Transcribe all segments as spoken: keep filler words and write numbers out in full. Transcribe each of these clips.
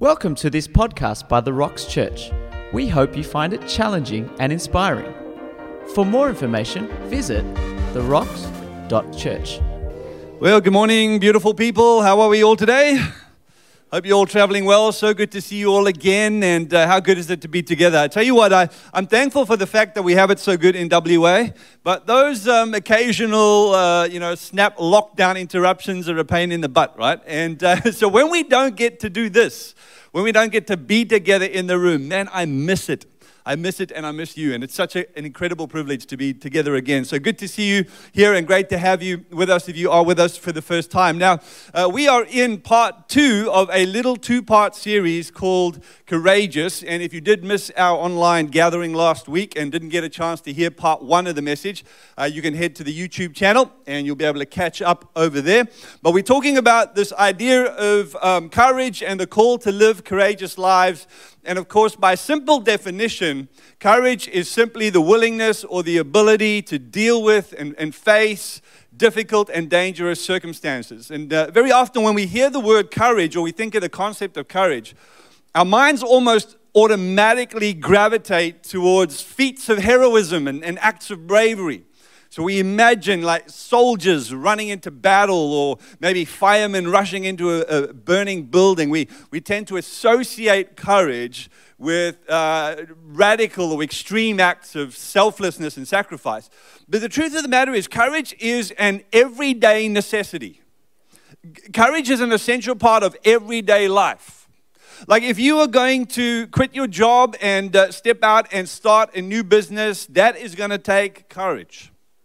Welcome to this podcast by The Rocks Church. We hope you find it challenging and inspiring. For more information, visit the rocks dot church. Well, good morning, beautiful people. How are we all today? Hope you're all traveling well. So good to see you all again. And uh, how good is it to be together? I tell you what, I, I'm thankful for the fact that we have it so good in W A. But those um, occasional, uh, you know, snap lockdown interruptions are a pain in the butt, right? And uh, so when we don't get to do this, when we don't get to be together in the room, man, I miss it. I miss it and I miss you. And it's such a, an incredible privilege to be together again. So good to see you here and great to have you with us if you are with us for the first time. Now, uh, we are in part two of a little two-part series called Courageous. And if you did miss our online gathering last week and didn't get a chance to hear part one of the message, uh, you can head to the YouTube channel and you'll be able to catch up over there. But we're talking about this idea of um, courage and the call to live courageous lives. And of course, by simple definition, courage is simply the willingness or the ability to deal with and, and face difficult and dangerous circumstances. And uh, very often when we hear the word courage or we think of the concept of courage, our minds almost automatically gravitate towards feats of heroism and, and acts of bravery. So we imagine like soldiers running into battle or maybe firemen rushing into a, a burning building. We, we tend to associate courage with uh, radical or extreme acts of selflessness and sacrifice. But the truth of the matter is courage is an everyday necessity. Courage is an essential part of everyday life. Like if you are going to quit your job and uh, step out and start a new business, that is going to take courage.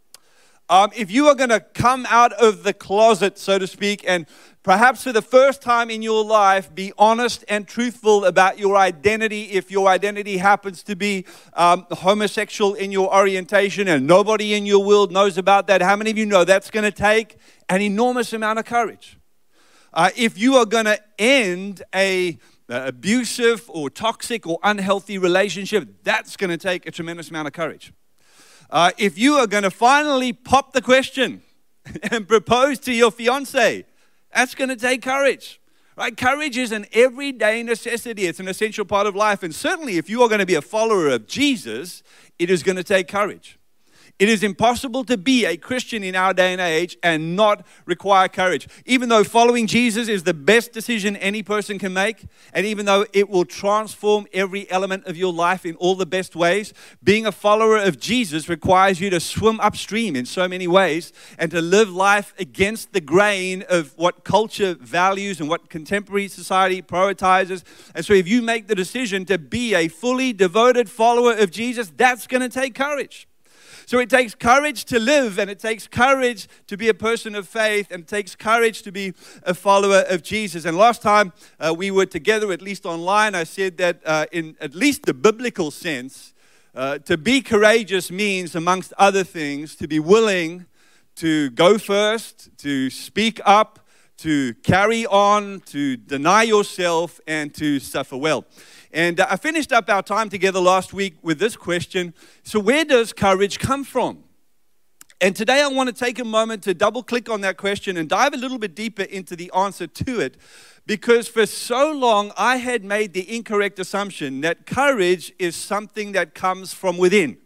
Um, if you are going to come out of the closet, so to speak, and perhaps for the first time in your life, be honest and truthful about your identity, if your identity happens to be um, homosexual in your orientation and nobody in your world knows about that, how many of you know that's going to take an enormous amount of courage? Uh, if you are going to end a uh, abusive or toxic or unhealthy relationship, that's going to take a tremendous amount of courage. Uh, if you are going to finally pop the question and propose to your fiance, that's going to take courage, right? Courage is an everyday necessity. It's an essential part of life. And certainly if you are going to be a follower of Jesus, it is going to take courage. It is impossible to be a Christian in our day and age and not require courage. Even though following Jesus is the best decision any person can make, and even though it will transform every element of your life in all the best ways, being a follower of Jesus requires you to swim upstream in so many ways and to live life against the grain of what culture values and what contemporary society prioritizes. And so if you make the decision to be a fully devoted follower of Jesus, that's going to take courage. So it takes courage to live, and it takes courage to be a person of faith, and it takes courage to be a follower of Jesus. And last time uh, we were together, at least online, I said that uh, in at least the biblical sense, uh, to be courageous means, amongst other things, to be willing to go first, to speak up, to carry on, to deny yourself, and to suffer well. And I finished up our time together last week with this question. So where does courage come from? And today I want to take a moment to double click on that question and dive a little bit deeper into the answer to it. Because for so long I had made the incorrect assumption that courage is something that comes from within.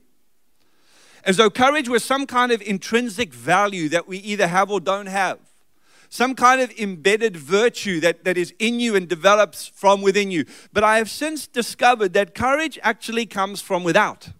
As though courage was some kind of intrinsic value that we either have or don't have. Some kind of embedded virtue that, that is in you and develops from within you. But I have since discovered that courage actually comes from without.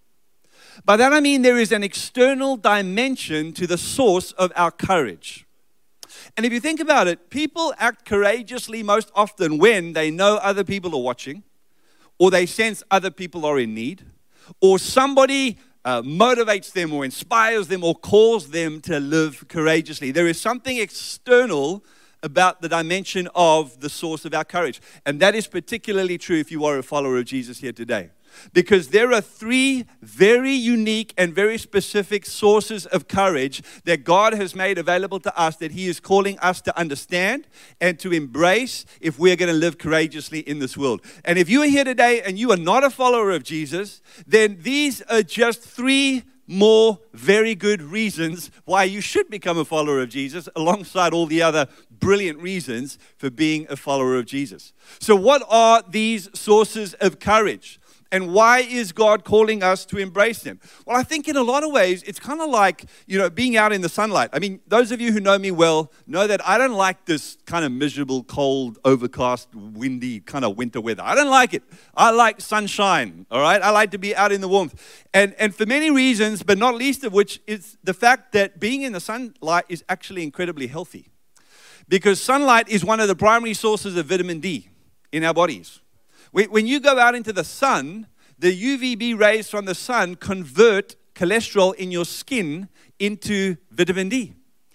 By that I mean there is an external dimension to the source of our courage. And if you think about it, people act courageously most often when they know other people are watching, or they sense other people are in need, or somebody Uh, motivates them or inspires them or calls them to live courageously. There is something external about the dimension of the source of our courage. And that is particularly true if you are a follower of Jesus here today. Because there are three very unique and very specific sources of courage that God has made available to us that He is calling us to understand and to embrace if we're going to live courageously in this world. And if you are here today and you are not a follower of Jesus, then these are just three more very good reasons why you should become a follower of Jesus, alongside all the other brilliant reasons for being a follower of Jesus. So what are these sources of courage? And why is God calling us to embrace them? Well, I think in a lot of ways, it's kind of like, you know, being out in the sunlight. I mean, those of you who know me well know that I don't like this kind of miserable, cold, overcast, windy kind of winter weather. I don't like it. I like sunshine, all right? I like to be out in the warmth. And, and for many reasons, but not least of which is the fact that being in the sunlight is actually incredibly healthy. Because sunlight is one of the primary sources of vitamin D in our bodies. When you go out into the sun, the U V B rays from the sun convert cholesterol in your skin into vitamin D.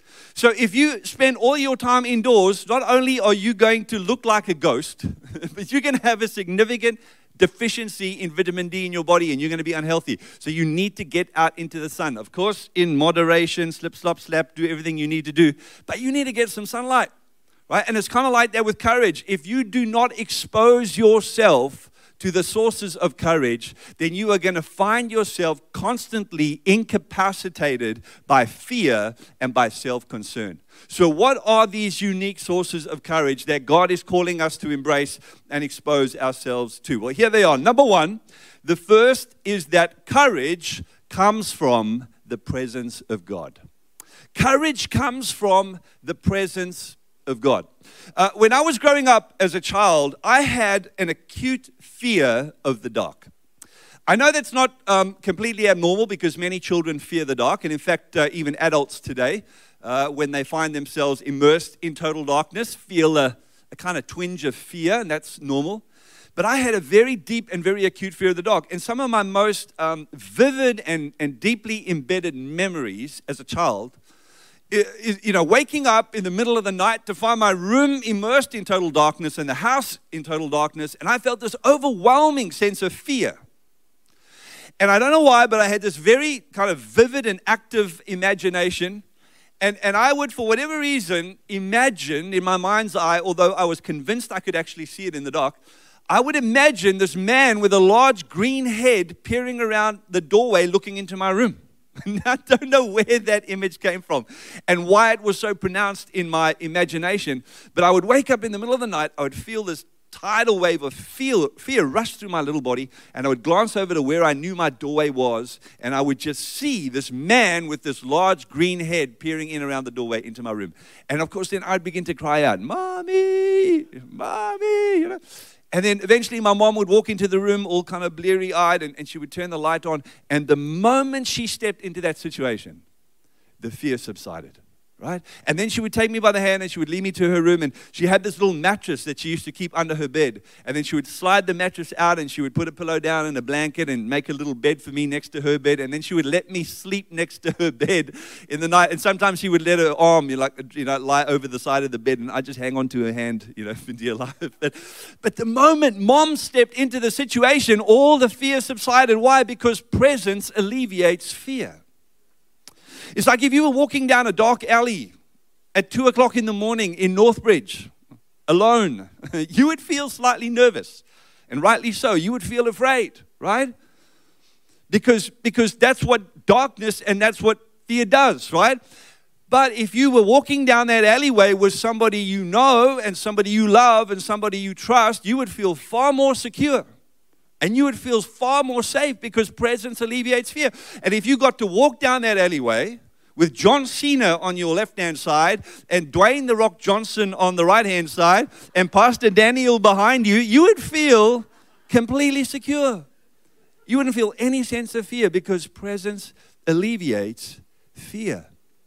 So if you spend all your time indoors, not only are you going to look like a ghost, but you're going to have a significant deficiency in vitamin D in your body, and you're going to be unhealthy. So you need to get out into the sun. Of course, in moderation, slip, slop, slap, do everything you need to do, but you need to get some sunlight. Right? And it's kind of like that with courage. If you do not expose yourself to the sources of courage, then you are going to find yourself constantly incapacitated by fear and by self-concern. So what are these unique sources of courage that God is calling us to embrace and expose ourselves to? Well, here they are. Number one, the first is that courage comes from the presence of God. Courage comes from the presence of God. Uh, when I was growing up as a child, I had an acute fear of the dark. I know that's not um, completely abnormal, because many children fear the dark. And in fact, uh, even adults today, uh, when they find themselves immersed in total darkness, feel a, a kind of twinge of fear, and that's normal. But I had a very deep and very acute fear of the dark. And some of my most um, vivid and, and deeply embedded memories as a child, you know, waking up in the middle of the night to find my room immersed in total darkness and the house in total darkness, and I felt this overwhelming sense of fear. And I don't know why, but I had this very kind of vivid and active imagination, and, and I would, for whatever reason, imagine in my mind's eye, although I was convinced I could actually see it in the dark, I would imagine this man with a large green head peering around the doorway looking into my room. I don't know where that image came from and why it was so pronounced in my imagination, but I would wake up in the middle of the night, I would feel this tidal wave of fear, fear rush through my little body, and I would glance over to where I knew my doorway was, and I would just see this man with this large green head peering in around the doorway into my room. And of course, then I'd begin to cry out, "Mommy, Mommy," you know. And then eventually my mom would walk into the room all kind of bleary-eyed, and, and she would turn the light on. And the moment she stepped into that situation, the fear subsided, right? And then she would take me by the hand and she would lead me to her room. And she had this little mattress that she used to keep under her bed. And then she would slide the mattress out and she would put a pillow down and a blanket and make a little bed for me next to her bed. And then she would let me sleep next to her bed in the night. And sometimes she would let her arm, you know, like, you know, lie over the side of the bed, and I just hang on to her hand, you know, for dear life. But, but the moment mom stepped into the situation, all the fear subsided. Why? Because presence alleviates fear. It's like if you were walking down a dark alley at two o'clock in the morning in Northbridge, alone, you would feel slightly nervous, and rightly so. You would feel afraid, right? Because, because that's what darkness and that's what fear does, right? But if you were walking down that alleyway with somebody you know and somebody you love and somebody you trust, you would feel far more secure. And you would feel far more safe, because presence alleviates fear. And if you got to walk down that alleyway with John Cena on your left-hand side and Dwayne "The Rock" Johnson on the right-hand side and Pastor Daniel behind you, you would feel completely secure. You wouldn't feel any sense of fear, because presence alleviates fear.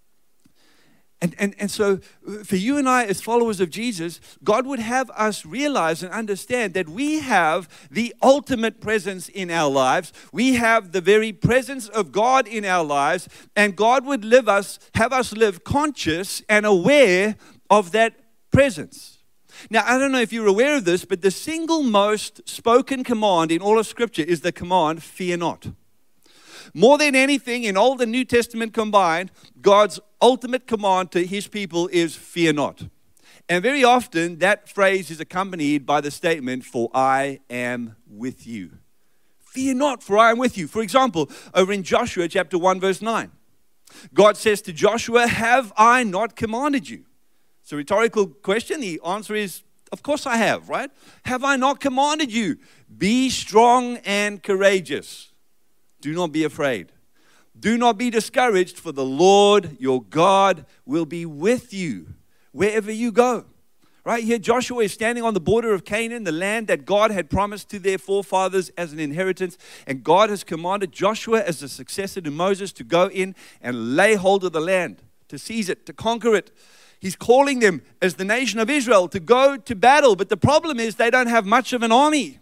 And, and, and so for you and I as followers of Jesus, God would have us realize and understand that we have the ultimate presence in our lives. We have the very presence of God in our lives, and God would live us, have us live conscious and aware of that presence. Now, I don't know if you're aware of this, but the single most spoken command in all of Scripture is the command, "Fear not." More than anything in Old and New Testament combined, God's ultimate command to His people is "fear not." And very often that phrase is accompanied by the statement, "For I am with you." Fear not, for I am with you. For example, over in Joshua chapter one, verse nine, God says to Joshua, have I not commanded you? It's a rhetorical question. The answer is, of course I have, right? Have I not commanded you? Be strong and courageous. Do not be afraid. Do not be discouraged, for the Lord your God will be with you wherever you go. Right here, Joshua is standing on the border of Canaan, the land that God had promised to their forefathers as an inheritance. And God has commanded Joshua as the successor to Moses to go in and lay hold of the land, to seize it, to conquer it. He's calling them as the nation of Israel to go to battle. But the problem is they don't have much of an army.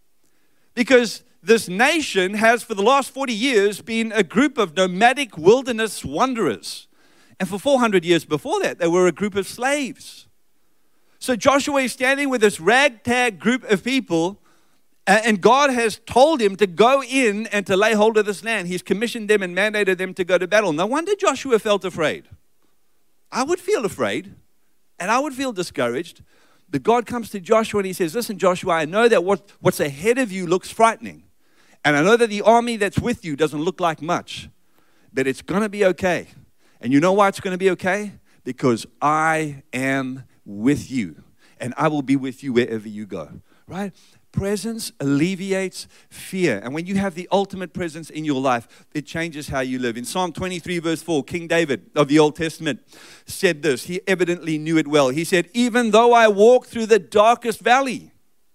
Because this nation has for the last forty years been a group of nomadic wilderness wanderers. And for four hundred years before that, they were a group of slaves. So Joshua is standing with this ragtag group of people, and God has told him to go in and to lay hold of this land. He's commissioned them and mandated them to go to battle. No wonder Joshua felt afraid. I would feel afraid, and I would feel discouraged. But God comes to Joshua and he says, listen, Joshua, I know that what, what's ahead of you looks frightening. And I know that the army that's with you doesn't look like much. But it's going to be okay. And you know why it's going to be okay? Because I am with you, and I will be with you wherever you go, right? Presence alleviates fear. And when you have the ultimate presence in your life, it changes how you live. In Psalm twenty-three, verse four, King David of the Old Testament said this. He evidently knew it well. He said, even though I walk through the darkest valley,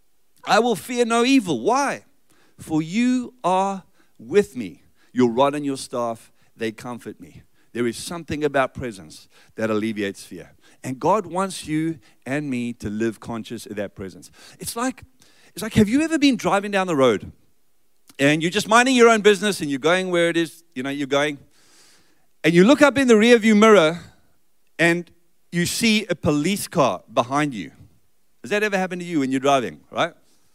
I will fear no evil. Why? For you are with me. Your rod and your staff, they comfort me. There is something about presence that alleviates fear. And God wants you and me to live conscious of that presence. It's like, it's like, have you ever been driving down the road and you're just minding your own business and you're going where it is, you know, you're going, and you look up in the rearview mirror and you see a police car behind you. Has that ever happened to you when you're driving, right?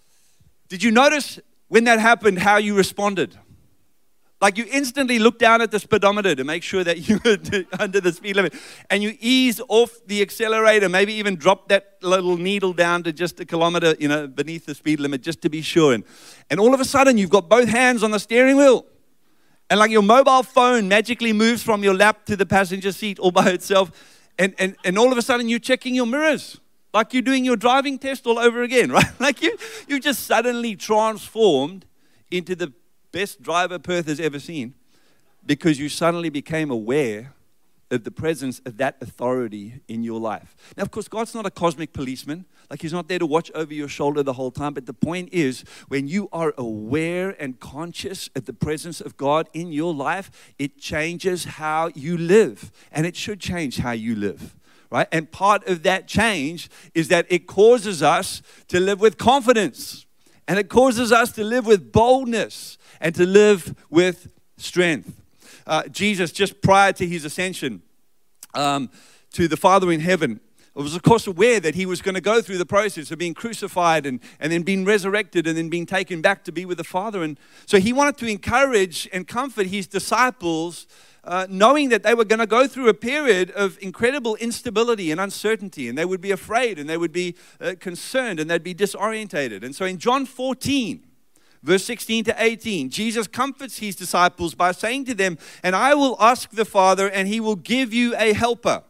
Did you notice when that happened how you responded? Like you instantly look down at the speedometer to make sure that you're under the speed limit. And you ease off the accelerator, maybe even drop that little needle down to just a kilometer, you know, beneath the speed limit just to be sure. And, and all of a sudden you've got both hands on the steering wheel. And like your mobile phone magically moves from your lap to the passenger seat all by itself. And, and, and all of a sudden you're checking your mirrors. Like you're doing your driving test all over again, right? Like you, you've just suddenly transformed into the best driver Perth has ever seen, because you suddenly became aware of the presence of that authority in your life. Now, of course, God's not a cosmic policeman. Like he's not there to watch over your shoulder the whole time. But the point is, when you are aware and conscious of the presence of God in your life, it changes how you live. And it should change how you live, right? And part of that change is that it causes us to live with confidence. And it causes us to live with boldness and to live with strength. Uh, Jesus, just prior to his ascension um, to the Father in heaven, was of course aware that he was going to go through the process of being crucified and, and then being resurrected and then being taken back to be with the Father. And so he wanted to encourage and comfort his disciples, Uh, knowing that they were going to go through a period of incredible instability and uncertainty, and they would be afraid and they would be uh, concerned and they'd be disorientated. And so in John fourteen, verse sixteen to eighteen, Jesus comforts his disciples by saying to them, and I will ask the Father, and he will give you a helper,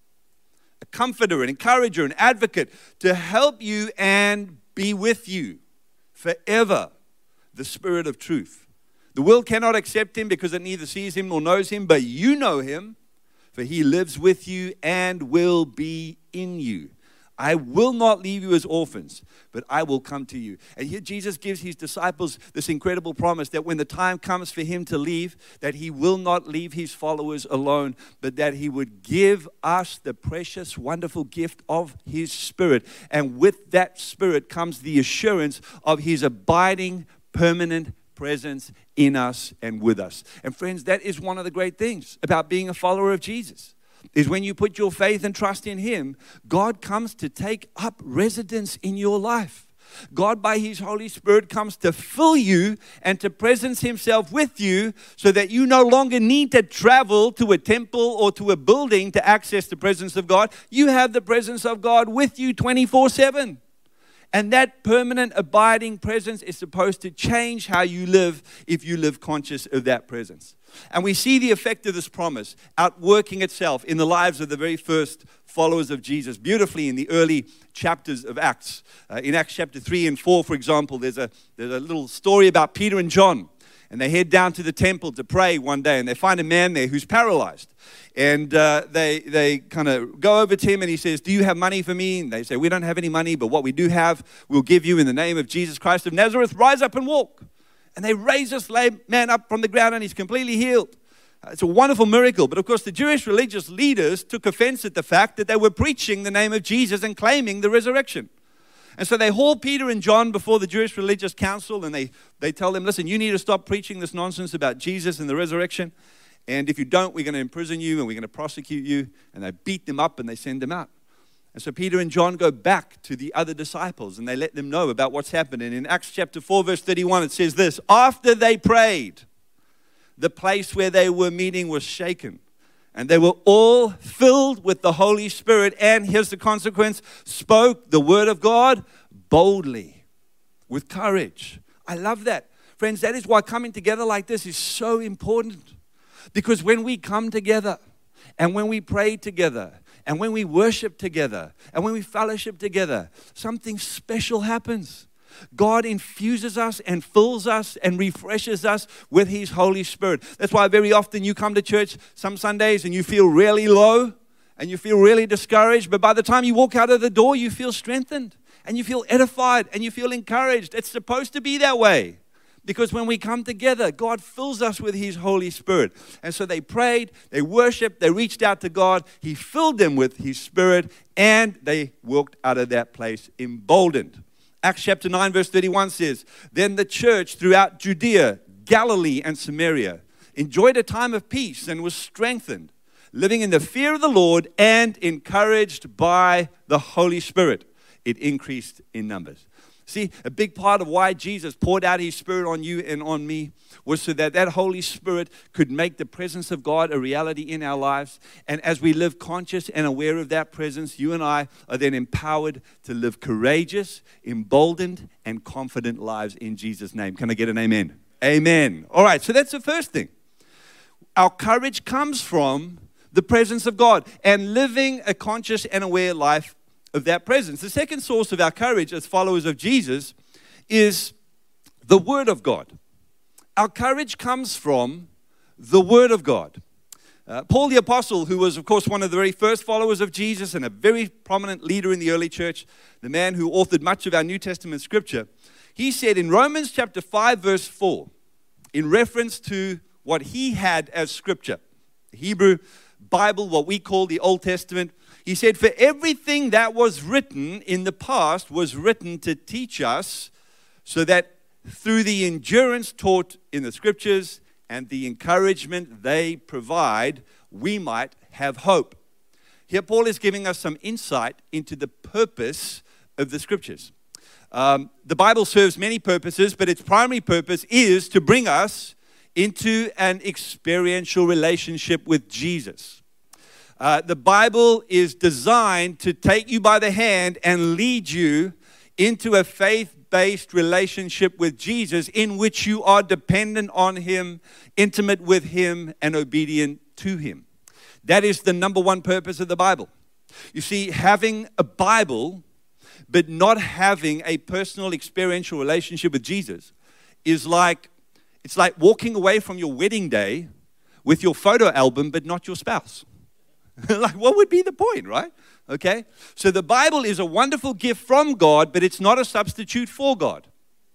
a comforter, an encourager, an advocate to help you and be with you forever, the Spirit of truth. The world cannot accept him because it neither sees him nor knows him, but you know him, for he lives with you and will be in you. I will not leave you as orphans, but I will come to you. And here Jesus gives his disciples this incredible promise that when the time comes for him to leave, that he will not leave his followers alone, but that he would give us the precious, wonderful gift of his Spirit. And with that Spirit comes the assurance of his abiding, permanent presence in us and with us. And friends, that is one of the great things about being a follower of Jesus, is when you put your faith and trust in him, God comes to take up residence in your life. God, by his Holy Spirit, comes to fill you and to presence himself with you so that you no longer need to travel to a temple or to a building to access the presence of God. You have the presence of God with you twenty-four seven. And that permanent abiding presence is supposed to change how you live if you live conscious of that presence. And we see the effect of this promise outworking itself in the lives of the very first followers of Jesus beautifully in the early chapters of Acts. Uh, in Acts chapter three and four, for example, there's a, there's a little story about Peter and John. And they head down to the temple to pray one day, and they find a man there who's paralyzed. And uh, they they kind of go over to him, and he says, "Do you have money for me?" And they say, "We don't have any money, but what we do have, we'll give you in the name of Jesus Christ of Nazareth. Rise up and walk." And they raise this man up from the ground, and he's completely healed. Uh, it's a wonderful miracle. But of course, the Jewish religious leaders took offense at the fact that they were preaching the name of Jesus and claiming the resurrection. And so they haul Peter and John before the Jewish religious council, and they, they tell them, "Listen, you need to stop preaching this nonsense about Jesus and the resurrection. And if you don't, we're going to imprison you and we're going to prosecute you." And they beat them up and they send them out. And so Peter and John go back to the other disciples and they let them know about what's happened. And in Acts chapter four, verse thirty-one, it says this: "After they prayed, the place where they were meeting was shaken. And they were all filled with the Holy Spirit." And here's the consequence: spoke the word of God boldly, with courage. I love that. Friends, that is why coming together like this is so important. Because when we come together, and when we pray together, and when we worship together, and when we fellowship together, something special happens. God infuses us and fills us and refreshes us with His Holy Spirit. That's why very often you come to church some Sundays and you feel really low and you feel really discouraged. But by the time you walk out of the door, you feel strengthened and you feel edified and you feel encouraged. It's supposed to be that way. Because when we come together, God fills us with His Holy Spirit. And so they prayed, they worshiped, they reached out to God. He filled them with His Spirit and they walked out of that place emboldened. Acts chapter nine, verse thirty-one says, "Then the church throughout Judea, Galilee, and Samaria enjoyed a time of peace and was strengthened, living in the fear of the Lord and encouraged by the Holy Spirit. It increased in numbers." See, a big part of why Jesus poured out His Spirit on you and on me was so that that Holy Spirit could make the presence of God a reality in our lives. And as we live conscious and aware of that presence, you and I are then empowered to live courageous, emboldened, and confident lives in Jesus' name. Can I get an amen? Amen. All right, so that's the first thing. Our courage comes from the presence of God and living a conscious and aware life of that presence. The second source of our courage as followers of Jesus is the Word of God. Our courage comes from the Word of God. Uh, Paul the Apostle, who was, of course, one of the very first followers of Jesus and a very prominent leader in the early church, the man who authored much of our New Testament scripture, he said in Romans chapter five, verse four, in reference to what he had as scripture, the Hebrew Bible, what we call the Old Testament, he said, "For everything that was written in the past was written to teach us, so that through the endurance taught in the scriptures and the encouragement they provide, we might have hope." Here Paul is giving us some insight into the purpose of the scriptures. Um, the Bible serves many purposes, but its primary purpose is to bring us into an experiential relationship with Jesus. Uh, the Bible is designed to take you by the hand and lead you into a faith-based relationship with Jesus in which you are dependent on Him, intimate with Him, and obedient to Him. That is the number one purpose of the Bible. You see, having a Bible but not having a personal experiential relationship with Jesus is like, it's like walking away from your wedding day with your photo album but not your spouse. Like, what would be the point, right? Okay? So the Bible is a wonderful gift from God, but it's not a substitute for God.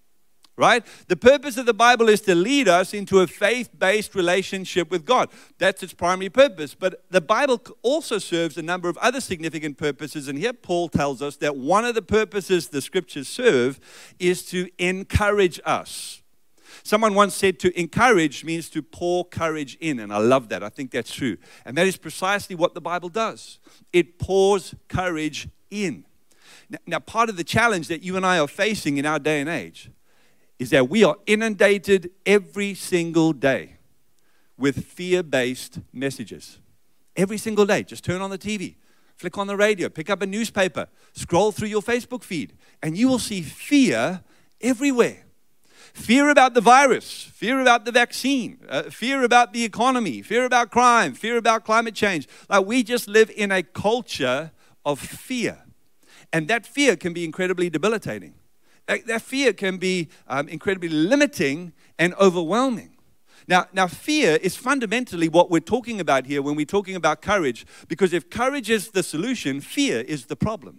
Right? The purpose of the Bible is to lead us into a faith-based relationship with God. That's its primary purpose. But the Bible also serves a number of other significant purposes. And here Paul tells us that one of the purposes the scriptures serve is to encourage us. Someone once said to encourage means to pour courage in, and I love that. I think that's true. And that is precisely what the Bible does. It pours courage in. Now, now, part of the challenge that you and I are facing in our day and age is that we are inundated every single day with fear-based messages. Every single day. Just turn on the T V. flick on the radio, pick up a newspaper, scroll through your Facebook feed, and you will see fear everywhere. Fear about the virus, fear about the vaccine, uh, fear about the economy, fear about crime, fear about climate change. Like, we just live in a culture of fear. And that fear can be incredibly debilitating. That, that fear can be um, incredibly limiting and overwhelming. Now, now, fear is fundamentally what we're talking about here when we're talking about courage, because if courage is the solution, fear is the problem.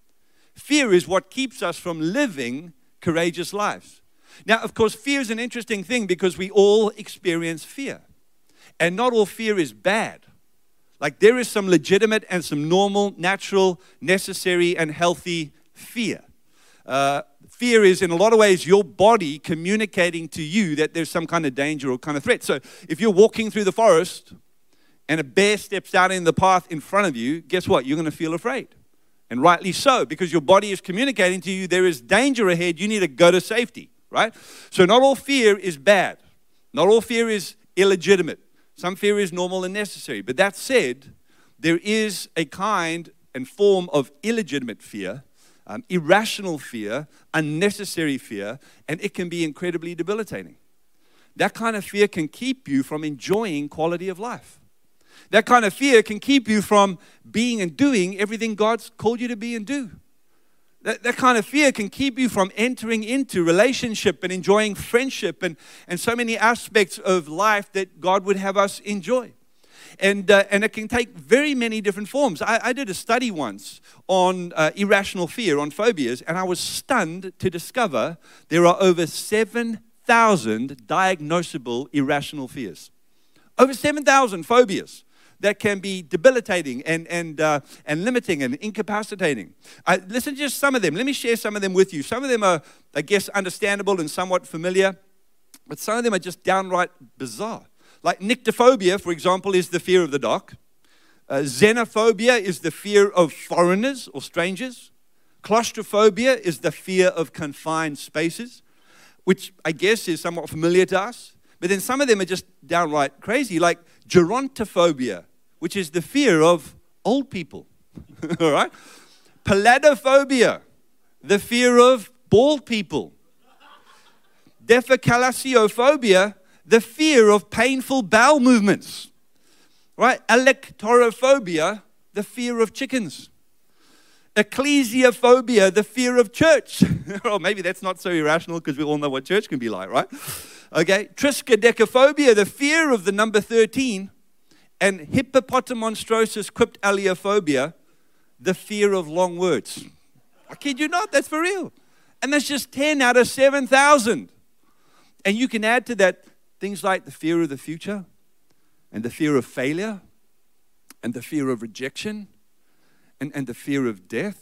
Fear is what keeps us from living courageous lives. Now, of course, fear is an interesting thing because we all experience fear. And not all fear is bad. Like, there is some legitimate and some normal, natural, necessary, and healthy fear. Uh, fear is, in a lot of ways, your body communicating to you that there's some kind of danger or kind of threat. So if you're walking through the forest and a bear steps out in the path in front of you, guess what? You're going to feel afraid. And rightly so, because your body is communicating to you there is danger ahead. You need to go to safety, right? So not all fear is bad. Not all fear is illegitimate. Some fear is normal and necessary. But that said, there is a kind and form of illegitimate fear, Um, irrational fear, unnecessary fear, and it can be incredibly debilitating. That kind of fear can keep you from enjoying quality of life. That kind of fear can keep you from being and doing everything God's called you to be and do. That, that kind of fear can keep you from entering into relationship and enjoying friendship and, and so many aspects of life that God would have us enjoy. And uh, and it can take very many different forms. I, I did a study once on uh, irrational fear, on phobias, and I was stunned to discover there are over seven thousand diagnosable irrational fears. Over seven thousand phobias that can be debilitating and and uh, and limiting and incapacitating. I, listen to just some of them. Let me share some of them with you. Some of them are, I guess, understandable and somewhat familiar, but some of them are just downright bizarre. Like nyctophobia, for example, is the fear of the dark. Uh, xenophobia is the fear of foreigners or strangers. Claustrophobia is the fear of confined spaces, which I guess is somewhat familiar to us. But then some of them are just downright crazy, like gerontophobia, which is the fear of old people. All right? Paladophobia, the fear of bald people. Defecalaciophobia, the fear of painful bowel movements, right? Electorophobia, the fear of chickens. Ecclesiophobia, the fear of church. Or maybe that's not so irrational because we all know what church can be like, right? Okay. Triskaidekaphobia, the fear of the number thirteen. And hippopotamonstrosis cryptaliophobia, the fear of long words. I kid you not, that's for real. And that's just ten out of seven thousand. And you can add to that things like the fear of the future, and the fear of failure, and the fear of rejection, and, and the fear of death.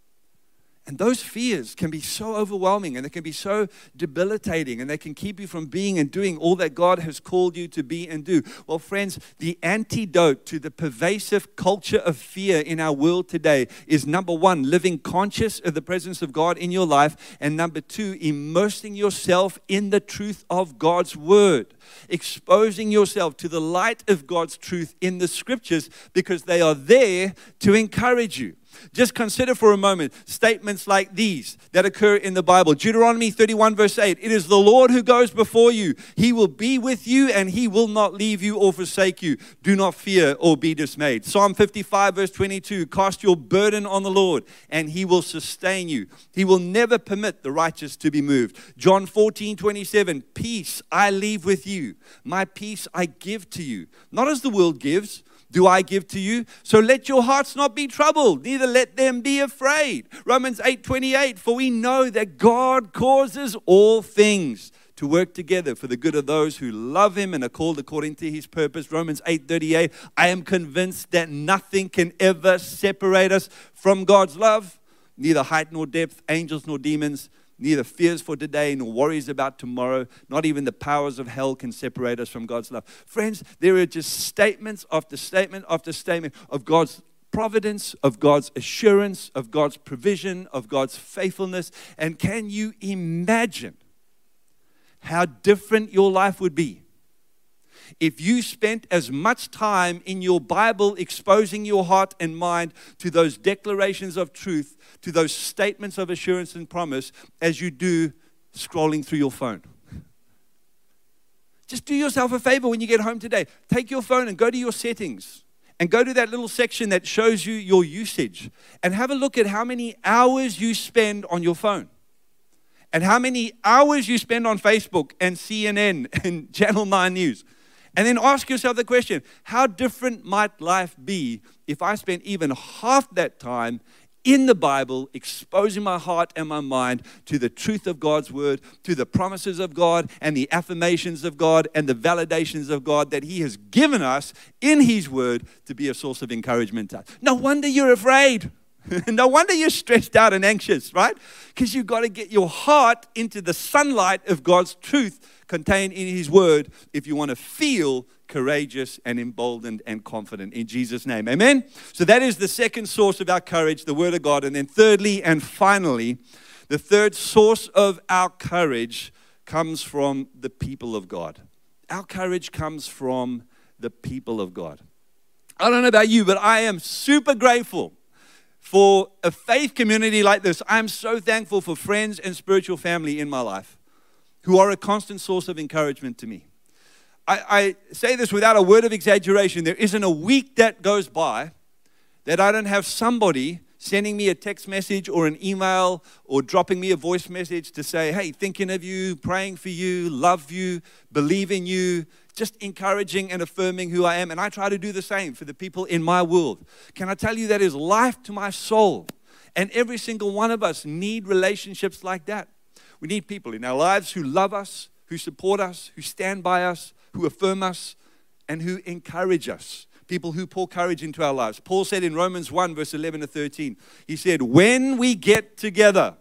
And those fears can be so overwhelming, and they can be so debilitating, and they can keep you from being and doing all that God has called you to be and do. Well, friends, the antidote to the pervasive culture of fear in our world today is, number one, living conscious of the presence of God in your life, and number two, immersing yourself in the truth of God's word, exposing yourself to the light of God's truth in the scriptures, because they are there to encourage you. Just consider for a moment statements like these that occur in the Bible. Deuteronomy thirty-one verse eight. It is the Lord who goes before you. He will be with you, and he will not leave you or forsake you. Do not fear or be dismayed. Psalm fifty-five verse twenty-two. Cast your burden on the Lord, and he will sustain you. He will never permit the righteous to be moved. John fourteen twenty-seven. Peace I leave with you. My peace I give to you. Not as the world gives, do I give to you? So let your hearts not be troubled, neither let them be afraid. Romans eight twenty-eight, for we know that God causes all things to work together for the good of those who love him and are called according to his purpose. Romans eight thirty-eight, I am convinced that nothing can ever separate us from God's love, neither height nor depth, angels nor demons, neither fears for today nor worries about tomorrow. Not even the powers of hell can separate us from God's love. Friends, there are just statements after statement after statement of God's providence, of God's assurance, of God's provision, of God's faithfulness. And can you imagine how different your life would be if you spent as much time in your Bible exposing your heart and mind to those declarations of truth, to those statements of assurance and promise, as you do scrolling through your phone. Just do yourself a favor when you get home today. Take your phone and go to your settings and go to that little section that shows you your usage and have a look at how many hours you spend on your phone and how many hours you spend on Facebook and C N N and Channel nine News. And then ask yourself the question, how different might life be if I spent even half that time in the Bible, exposing my heart and my mind to the truth of God's word, to the promises of God and the affirmations of God and the validations of God that He has given us in His word to be a source of encouragement to us. No wonder you're afraid. No wonder you're stressed out and anxious, right? Because you've got to get your heart into the sunlight of God's truth contained in His word if you want to feel courageous and emboldened and confident in Jesus' name. Amen? So that is the second source of our courage, the Word of God. And then thirdly and finally, the third source of our courage comes from the people of God. Our courage comes from the people of God. I don't know about you, but I am super grateful for a faith community like this. I'm so thankful for friends and spiritual family in my life who are a constant source of encouragement to me. I, I say this without a word of exaggeration. There isn't a week that goes by that I don't have somebody sending me a text message or an email or dropping me a voice message to say, hey, thinking of you, praying for you, love you, believe in you, just encouraging and affirming who I am. And I try to do the same for the people in my world. Can I tell you that is life to my soul? And every single one of us need relationships like that. We need people in our lives who love us, who support us, who stand by us, who affirm us, and who encourage us. People who pour courage into our lives. Paul said in Romans one, verse eleven to thirteen, he said, when we get together,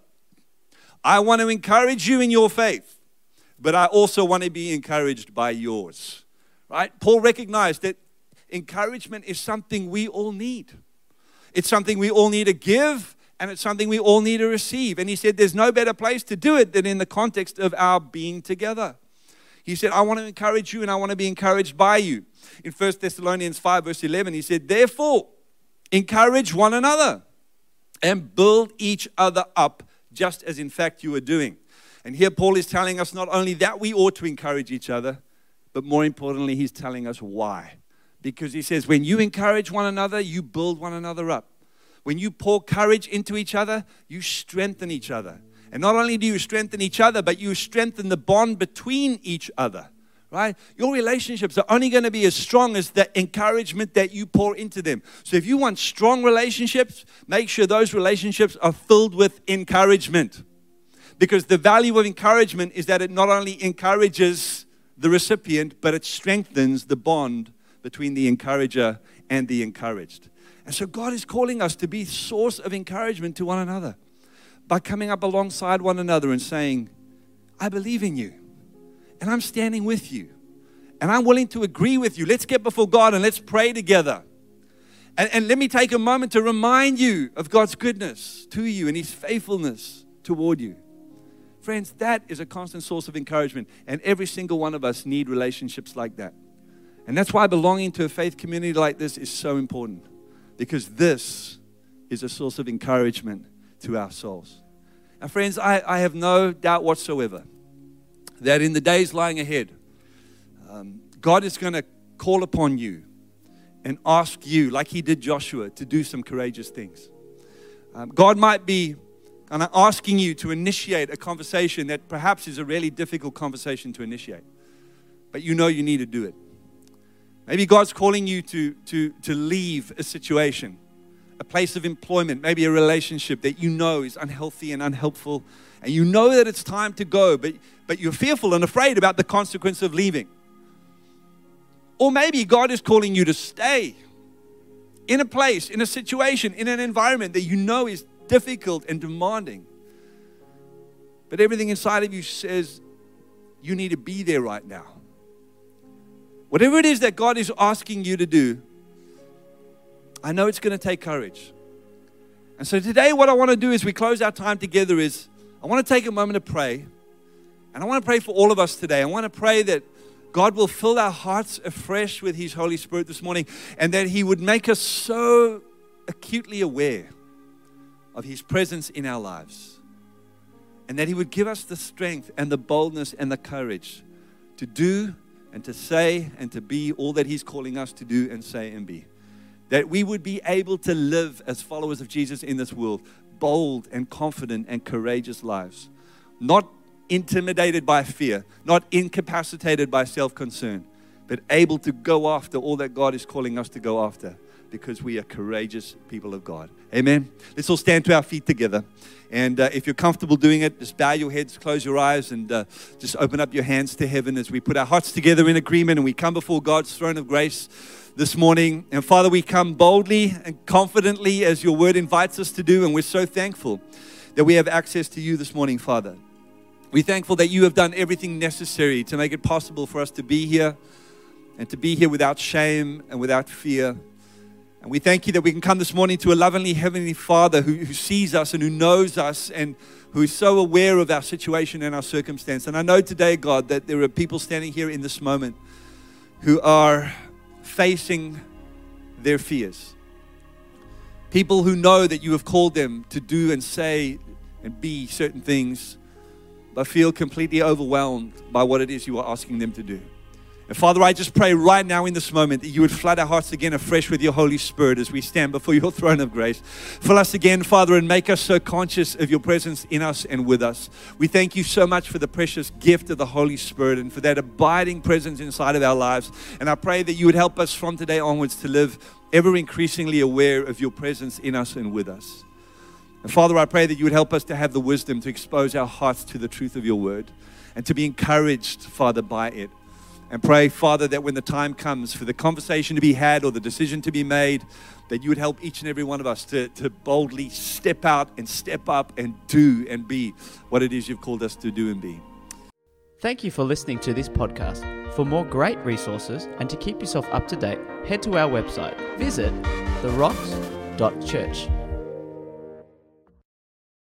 I want to encourage you in your faith, but I also want to be encouraged by yours. Right? Paul recognized that encouragement is something we all need. It's something we all need to give, and it's something we all need to receive. And he said there's no better place to do it than in the context of our being together. He said, I want to encourage you and I want to be encouraged by you. In First Thessalonians five, verse eleven, he said, therefore, encourage one another and build each other up, just as in fact you are doing. And here Paul is telling us not only that we ought to encourage each other, but more importantly, he's telling us why. Because he says, when you encourage one another, you build one another up. When you pour courage into each other, you strengthen each other. And not only do you strengthen each other, but you strengthen the bond between each other, right? Your relationships are only going to be as strong as the encouragement that you pour into them. So if you want strong relationships, make sure those relationships are filled with encouragement. Because the value of encouragement is that it not only encourages the recipient, but it strengthens the bond between the encourager and the encouraged. And so God is calling us to be a source of encouragement to one another by coming up alongside one another and saying, I believe in you, and I'm standing with you, and I'm willing to agree with you. Let's get before God and let's pray together. And, and let me take a moment to remind you of God's goodness to you and His faithfulness toward you. Friends, that is a constant source of encouragement, and every single one of us need relationships like that. And that's why belonging to a faith community like this is so important, because this is a source of encouragement to our souls. Now, friends, I, I have no doubt whatsoever that in the days lying ahead, um, God is going to call upon you and ask you, like He did Joshua, to do some courageous things. Um, God might be kind of asking you to initiate a conversation that perhaps is a really difficult conversation to initiate, but you know you need to do it. Maybe God's calling you to, to, to leave a situation, a place of employment, maybe a relationship that you know is unhealthy and unhelpful, and you know that it's time to go, but, but you're fearful and afraid about the consequence of leaving. Or maybe God is calling you to stay in a place, in a situation, in an environment that you know is difficult and demanding, but everything inside of you says you need to be there right now. Whatever it is that God is asking you to do, I know it's going to take courage. And so today what I want to do as we close our time together is I want to take a moment to pray. And I want to pray for all of us today. I want to pray that, God will fill our hearts afresh with His Holy Spirit this morning, and that He would make us so acutely aware of His presence in our lives, and that He would give us the strength and the boldness and the courage to do and to say and to be all that He's calling us to do and say and be. That we would be able to live as followers of Jesus in this world, bold and confident and courageous lives, not intimidated by fear, not incapacitated by self-concern, but able to go after all that God is calling us to go after, because we are courageous people of God. Amen. Let's all stand to our feet together. And uh, if you're comfortable doing it, just bow your heads, close your eyes, and uh, just open up your hands to heaven as we put our hearts together in agreement and we come before God's throne of grace this morning. And Father, we come boldly and confidently as your word invites us to do, and we're so thankful that we have access to you this morning, Father. We're thankful that you have done everything necessary to make it possible for us to be here and to be here without shame and without fear. And we thank you that we can come this morning to a lovingly Heavenly Father who, who sees us and who knows us and who is so aware of our situation and our circumstance. And I know today, God, that there are people standing here in this moment who are facing their fears. People who know that you have called them to do and say and be certain things, but feel completely overwhelmed by what it is you are asking them to do. And Father, I just pray right now in this moment that you would flood our hearts again afresh with your Holy Spirit as we stand before your throne of grace. Fill us again, Father, and make us so conscious of your presence in us and with us. We thank you so much for the precious gift of the Holy Spirit and for that abiding presence inside of our lives. And I pray that you would help us from today onwards to live ever increasingly aware of your presence in us and with us. And Father, I pray that you would help us to have the wisdom to expose our hearts to the truth of your word and to be encouraged, Father, by it. And pray, Father, that when the time comes for the conversation to be had or the decision to be made, that you would help each and every one of us to, to boldly step out and step up and do and be what it is you've called us to do and be. Thank you for listening to this podcast. For more great resources and to keep yourself up to date, head to our website. Visit the rocks dot church.